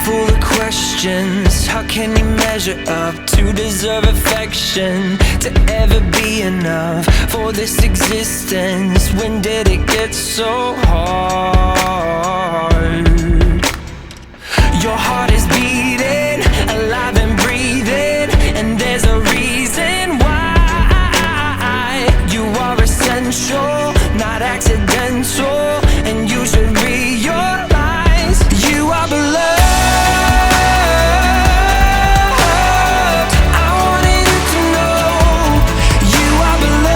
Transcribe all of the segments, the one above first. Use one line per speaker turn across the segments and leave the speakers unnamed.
full of questions. How can you measure up to deserve affection? To ever be enough for this existence? When did it get so hard? Your heart is beating, alive and breathing, and there's a reason why. You are essential, not accidental, and you should realize you are beloved. I wanted you to know you are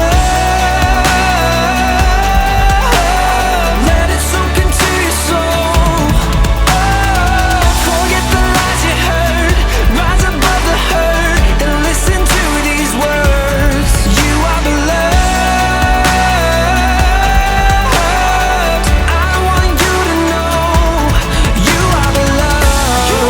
beloved. Let it soak into your soul. Forget the lies you heard, rise above the hurt, and listen to these words. You are beloved. I want you to know you are beloved. You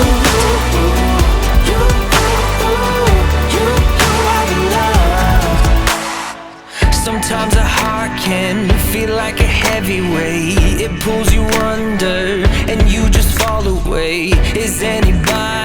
are beloved. Sometimes a heart can feel like a heavy weight. It pulls you under and you just fall away. Is anybody